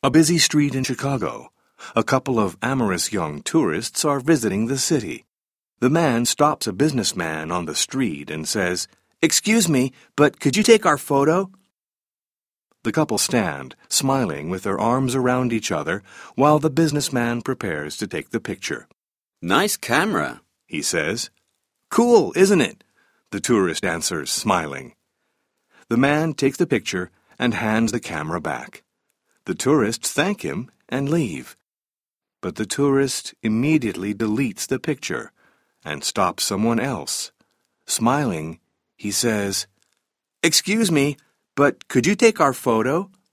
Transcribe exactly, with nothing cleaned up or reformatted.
A busy street in Chicago. A couple of amorous young tourists are visiting the city. The man stops a businessman on the street and says, "Excuse me, but could you take our photo?" The couple stand, smiling with their arms around each other, while the businessman prepares to take the picture. "Nice camera," he says. "Cool, isn't it?" the tourist answers, smiling. The man takes the picture and hands the camera back. The tourists thank him and leave. But the tourist immediately deletes the picture and stops someone else. Smiling, he says, "Excuse me, but could you take our photo?"